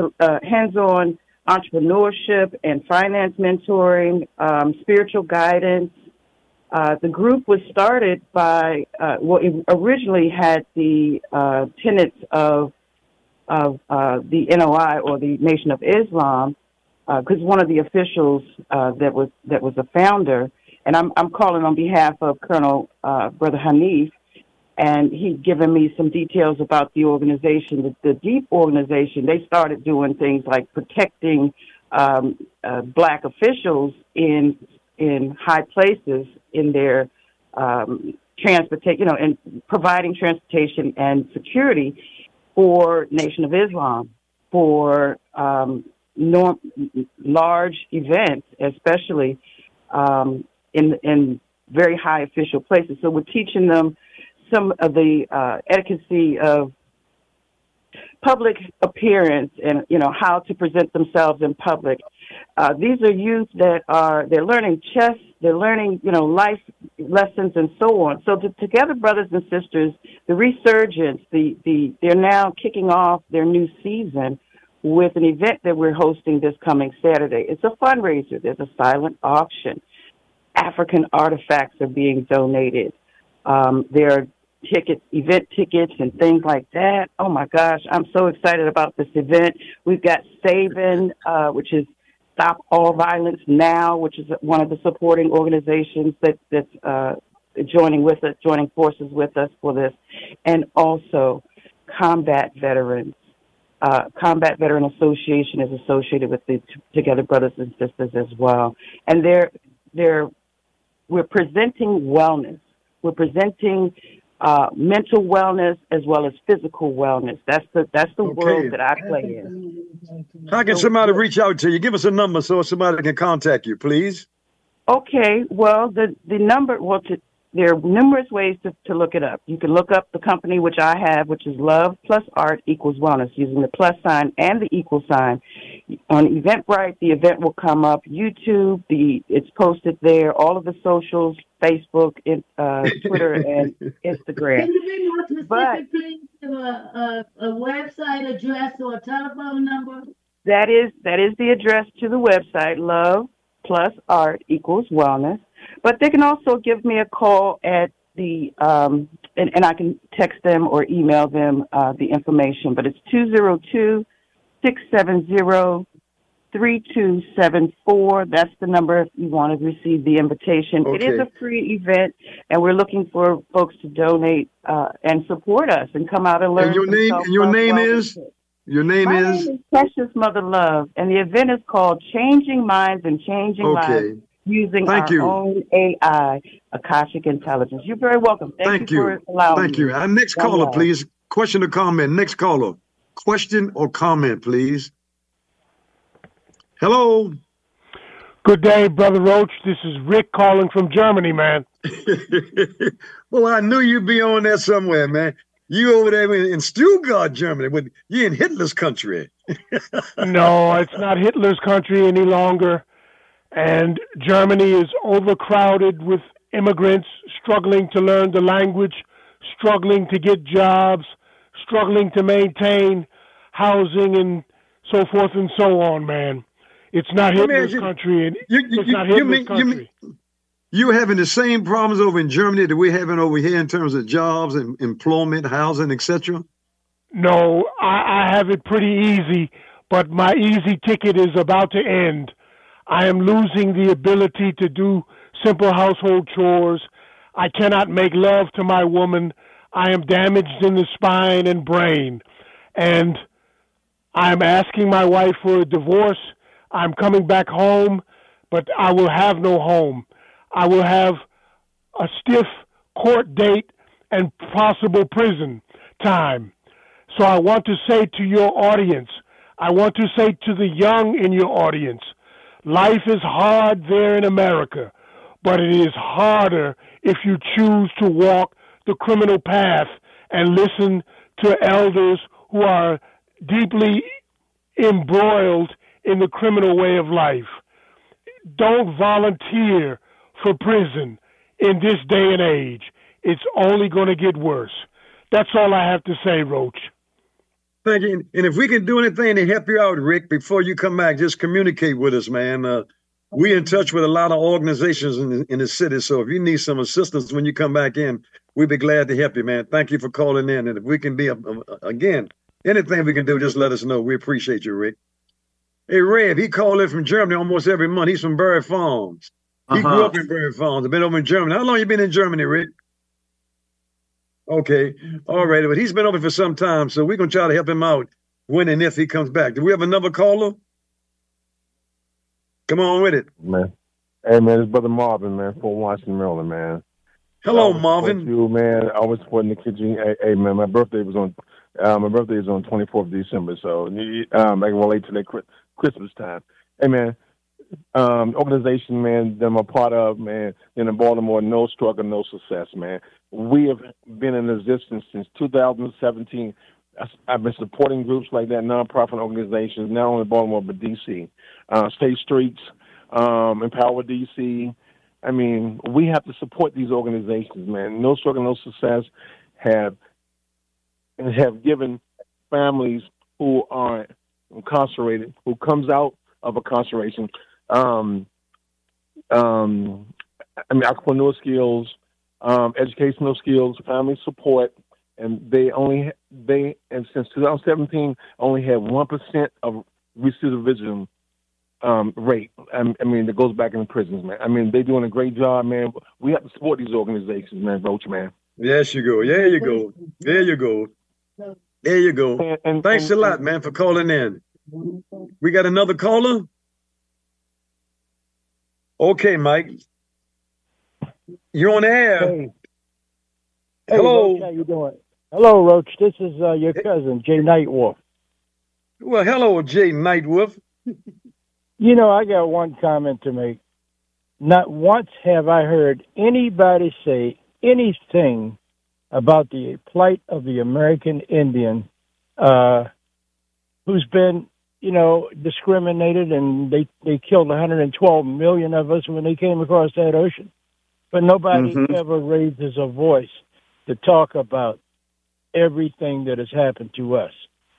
entrepreneurship and finance mentoring, spiritual guidance. The group was started by, it originally had the tenets of the NOI, or the Nation of Islam, because one of the officials that was a founder, and I'm calling on behalf of Colonel Brother Hanif, and he'd given me some details about the organization. The DEEP organization, they started doing things like protecting Black officials in high places in their transportation, and providing transportation and security for Nation of Islam, for large events, especially in very high official places. So we're teaching them some of the etiquette of public appearance and, how to present themselves in public. These are youth they're learning chess, they're learning, life lessons and so on. So together, brothers and sisters, the resurgence, they're now kicking off their new season with an event that we're hosting this coming Saturday. It's a fundraiser. There's a silent auction. African artifacts are being donated. There are event tickets and things like that. Oh my gosh, I'm so excited about this event. We've got SAVEN, which is Stop All Violence Now, which is one of the supporting organizations that's joining forces with us for this, and also Combat Veterans. Combat Veteran Association is associated with the Together Brothers and Sisters as well, and we're presenting wellness. We're presenting mental wellness as well as physical wellness. That's the world that I play in. How can somebody reach out to you? Give us a number so somebody can contact you, please. Okay. Well, the number. There are numerous ways to look it up. You can look up the company which I have, which is Love Plus Art Equals Wellness, using the plus sign and the equal sign. On Eventbrite, the event will come up. YouTube, it's posted there. All of the socials, Facebook, Twitter, and Instagram. Can you be more specific, please, to a website address or a telephone number? That is the address to the website, Love Plus Art Equals Wellness. But they can also give me a call at and I can text them or email them the information. But it's 202-670-3274. That's the number if you want to receive the invitation. Okay. It is a free event, and we're looking for folks to donate and support us and come out and learn. And your name is? Your name My is? name is Precious Mother Love, and the event is called Changing Minds and Changing Lives. Using our own AI, Akashic Intelligence. You're very welcome. Thank you for allowing me. Thank you. Our next caller, please. Question or comment? Next caller. Question or comment, please. Hello. Good day, Brother Roach. This is Rick calling from Germany, man. Well, I knew you'd be on there somewhere, man. You over there in Stuttgart, Germany. You in Hitler's country. No, it's not Hitler's country any longer. And Germany is overcrowded with immigrants struggling to learn the language, struggling to get jobs, struggling to maintain housing and so forth and so on, man. It's not Hitler's country. It's not Hitler's country. You're having the same problems over in Germany that we're having over here in terms of jobs and employment, housing, etc.? No, I have it pretty easy, but my easy ticket is about to end. I am losing the ability to do simple household chores. I cannot make love to my woman. I am damaged in the spine and brain. And I'm asking my wife for a divorce. I'm coming back home, but I will have no home. I will have a stiff court date and possible prison time. So I want to say to your audience, I want to say to the young in your audience, life is hard there in America, but it is harder if you choose to walk the criminal path and listen to elders who are deeply embroiled in the criminal way of life. Don't volunteer for prison in this day and age. It's only going to get worse. That's all I have to say, Roach. Thank you. And if we can do anything to help you out, Rick, before you come back, just communicate with us, man. We're in touch with a lot of organizations in the city. So if you need some assistance when you come back in, we'd be glad to help you, man. Thank you for calling in. And if we can be, again, anything we can do, just let us know. We appreciate you, Rick. Hey, Rev, he called in from Germany almost every month. He's from Berry Farms. He grew up in Berry Farms. I've been over in Germany. How long you been in Germany, Rick? Okay. All right. But he's been over for some time, so we're going to try to help him out when and if he comes back. Do we have another caller? Come on with it. Man. Hey, man, it's Brother Marvin, man, from Washington, Maryland, man. Hello, Marvin. You, man. I was supporting the kids. Hey, man, my birthday is on 24th of December, so I can relate to that Christmas time. Hey, man, organization, man, that I'm a part of, man, in Baltimore, no struggle, no success, man. We have been in existence since 2017. I've been supporting groups like that, nonprofit organizations, not only Baltimore, but D.C. State Streets, Empower D.C. I mean, we have to support these organizations, man. No struggle, no success have given families who are incarcerated, who comes out of incarceration, entrepreneurial skills, educational skills, family support, and and since 2017 only had 1% of recidivism rate. I mean, that goes back in the prisons, man. I mean, they're doing a great job, man. We have to support these organizations, man, Roach, man. Yes, you go. There you go. There you go. There you go. And thanks a lot, man, for calling in. We got another caller? Okay, Mike. You're on the air. Hey. Hello. Roach, how you doing? Hello, Roach. This is your cousin, Jay Nightwolf. Well, hello, Jay Nightwolf. You know, I got one comment to make. Not once have I heard anybody say anything about the plight of the American Indian who's been, discriminated, and they killed 112 million of us when they came across that ocean. But nobody ever raises a voice to talk about everything that has happened to us.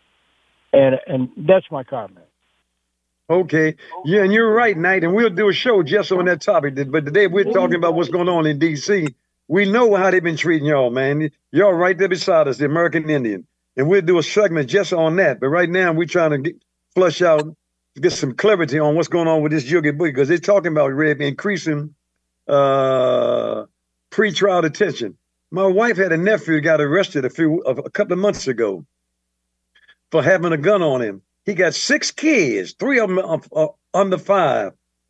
And that's my comment. Okay. Yeah, and you're right, Knight, and we'll do a show just on that topic. But today we're talking about what's going on in D.C. We know how they've been treating y'all, man. Y'all right there beside us, the American Indian. And we'll do a segment just on that. But right now we're trying to flush out, get some clarity on what's going on with this Joogie Boogie, because they're talking about, Red, increasing pretrial detention. My wife had a nephew who got arrested a couple of months ago for having a gun on him. He got 6 kids, 3 of them are under 5,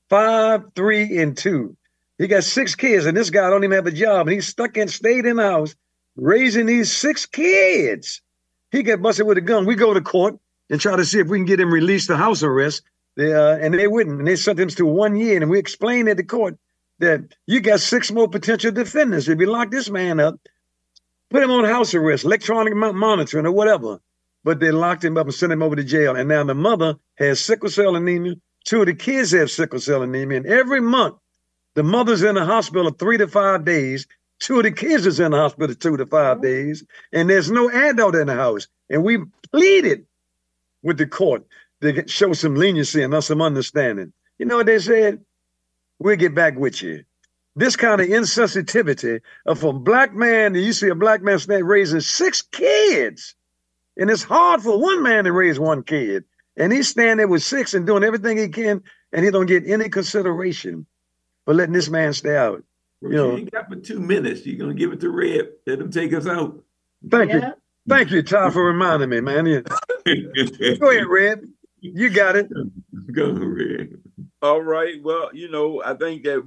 3, and 2. He got 6 kids, and this guy don't even have a job. And he's stayed in the house raising these 6 kids. He got busted with a gun. We go to court and try to see if we can get him released to house arrest. And they wouldn't. And they sent him to 1 year. And we explained at the court that you got 6 more potential defendants. If you lock this man up, put him on house arrest, electronic monitoring or whatever. But they locked him up and sent him over to jail. And now the mother has sickle cell anemia. 2 of the kids have sickle cell anemia. And every month, the mother's in the hospital 3 to 5 days. 2 of the kids is in the hospital 2 to 5 days. And there's no adult in the house. And we pleaded with the court to show some leniency and some understanding. You know what they said? We'll get back with you. This kind of insensitivity of a black man, you see a black man raising 6 kids. And it's hard for one man to raise 1 kid. And he's standing there with 6 and doing everything he can, and he don't get any consideration for letting this man stay out. You ain't got for 2 minutes. You're going to give it to Red. Let him take us out. Thank you. Thank you, Ty, for reminding me, man. Go ahead, Red. You got it. Go, Red. All right. Well, I think that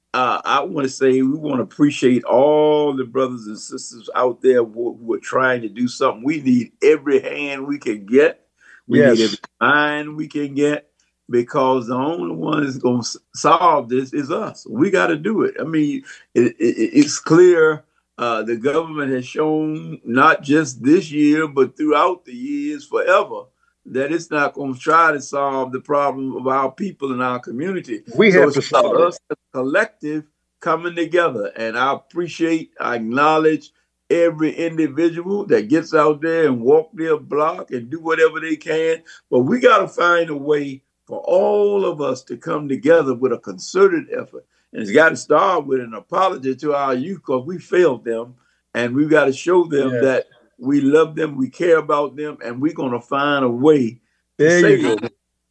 I want to say we want to appreciate all the brothers and sisters out there who are trying to do something. We need every hand we can get. We need every mind we can get, because the only one that's going to solve this is us. We got to do it. I mean, it's clear the government has shown, not just this year, but throughout the years forever, that it's not going to try to solve the problem of our people in our community. We have to solve it. Us as a collective coming together. And I acknowledge every individual that gets out there and walk their block and do whatever they can. But we got to find a way for all of us to come together with a concerted effort. And it's got to start with an apology to our youth, because we failed them. And we've got to show them that we love them, we care about them, and we're going to find a way to save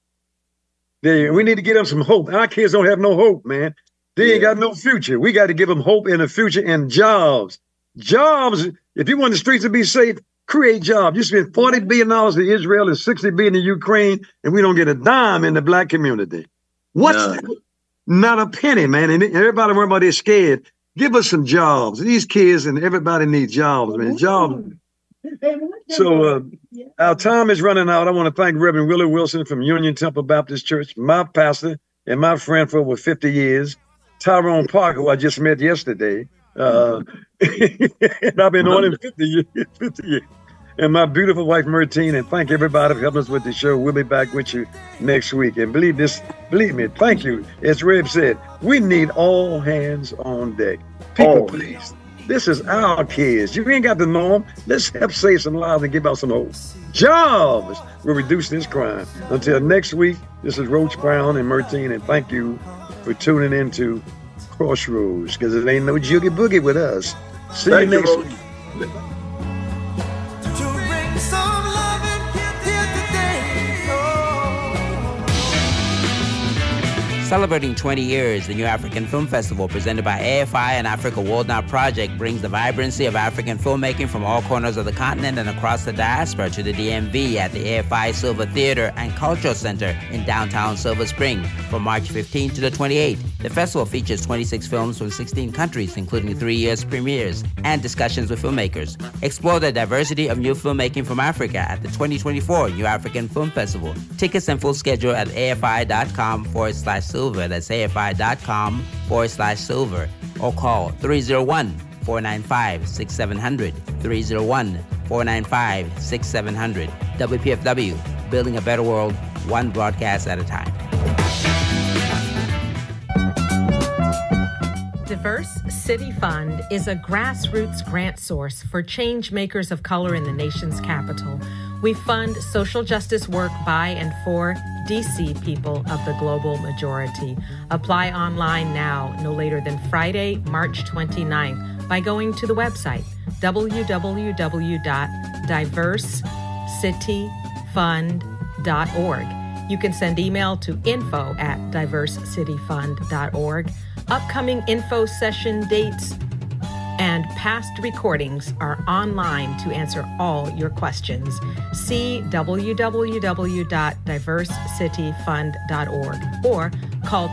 them. We need to give them some hope. Our kids don't have no hope, man. They ain't got no future. We got to give them hope in a future and jobs. Jobs, if you want the streets to be safe, create jobs. You spend $40 billion to Israel and $60 billion to Ukraine, and we don't get a dime in the black community. What's not a penny, man. And everybody worry about they're scared. Give us some jobs. These kids and everybody needs jobs, man. Jobs. So our time is running out. I want to thank Reverend Willie Wilson from Union Temple Baptist Church, my pastor and my friend for over 50 years. Tyrone Parker, who I just met yesterday. And I've been on him 50 years. And my beautiful wife, Mertine, and thank everybody for helping us with the show. We'll be back with you next week. And believe me, thank you. As Reb said, we need all hands on deck. People, please. This is our kids. You ain't got to know them. Let's help save some lives and give out some hope. Jobs will reduce this crime. Until next week, this is Roach Brown and Mertine, and thank you for tuning in to Crossroads, because it ain't no joogie boogie with us. See you next week. Celebrating 20 years, the New African Film Festival, presented by AFI and Africa World Now Project, brings the vibrancy of African filmmaking from all corners of the continent and across the diaspora to the DMV at the AFI Silver Theater and Cultural Center in downtown Silver Spring from March 15 to the 28th. The festival features 26 films from 16 countries, including 3 years premieres and discussions with filmmakers. Explore the diversity of new filmmaking from Africa at the 2024 New African Film Festival. Tickets and full schedule at afi.com/silver. That's afi.com/silver, or call 301-495-6700, 301-495-6700. WPFW, building a better world, one broadcast at a time. Diverse City Fund is a grassroots grant source for change makers of color in the nation's capital. We fund social justice work by and for DC people of the global majority. Apply online now, no later than Friday, March 29th, by going to the website www.diversecityfund.org. You can send email to info@diversecityfund.org. Upcoming info session dates and past recordings are online to answer all your questions. See www.diversecityfund.org or call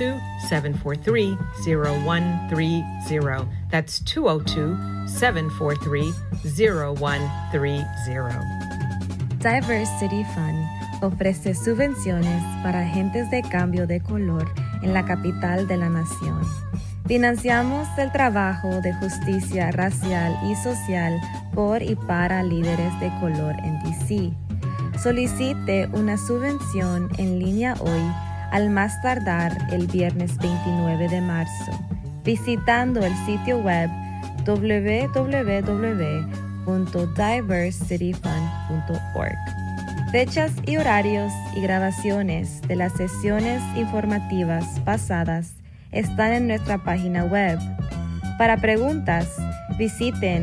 202-743-0130. That's 202-743-0130. Diverse City Fund ofrece subvenciones para agentes de cambio de color en la capital de la nación. Financiamos el trabajo de justicia racial y social por y para líderes de color en DC. Solicite una subvención en línea hoy, al más tardar el viernes 29 de marzo, visitando el sitio web www.diversecityfund.org. Fechas y horarios y grabaciones de las sesiones informativas pasadas están en nuestra página web. Para preguntas, visiten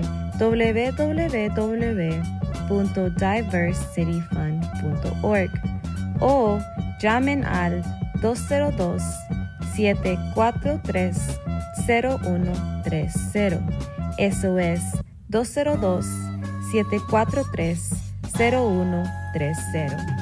www.diversecityfund.org o llamen al 202-743-0130. Eso es 202-743-0130.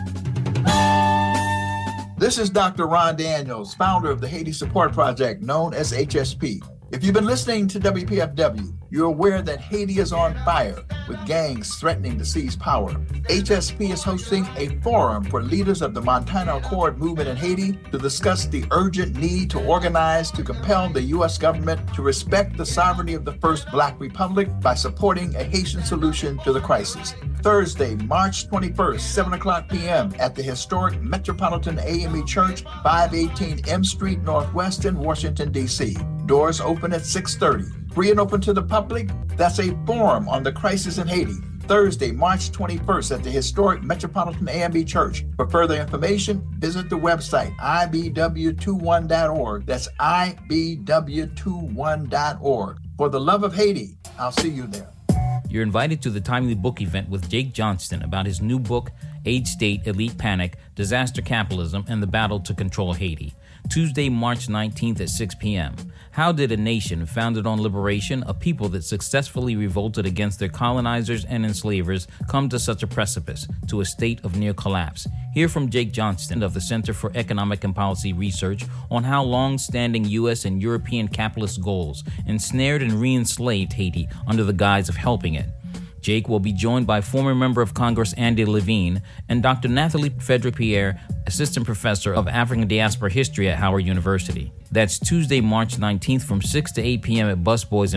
This is Dr. Ron Daniels, founder of the Haiti Support Project, known as HSP. If you've been listening to WPFW, you're aware that Haiti is on fire with gangs threatening to seize power. HSP is hosting a forum for leaders of the Montana Accord movement in Haiti to discuss the urgent need to organize to compel the U.S. government to respect the sovereignty of the First Black Republic by supporting a Haitian solution to the crisis. Thursday, March 21st, 7:00 p.m. at the historic Metropolitan AME Church, 518 M Street Northwest in Washington, D.C. Doors open at 6:30. Free and open to the public. That's a forum on the crisis in Haiti. Thursday, March 21st at the historic Metropolitan AME Church. For further information, visit the website ibw21.org. That's ibw21.org. For the love of Haiti, I'll see you there. You're invited to the Timely Book event with Jake Johnston about his new book, Age State Elite Panic, Disaster Capitalism and the Battle to Control Haiti. Tuesday, March 19th at 6 p.m. How did a nation founded on liberation, a people that successfully revolted against their colonizers and enslavers, come to such a precipice, to a state of near collapse? Hear from Jake Johnston of the Center for Economic and Policy Research on how long-standing U.S. and European capitalist goals ensnared and re-enslaved Haiti under the guise of helping it. Jake will be joined by former member of Congress Andy Levine and Dr. Nathalie Frederick-Pierre, Assistant Professor of African Diaspora History at Howard University. That's Tuesday, March 19th from 6 to 8 p.m. at Busboys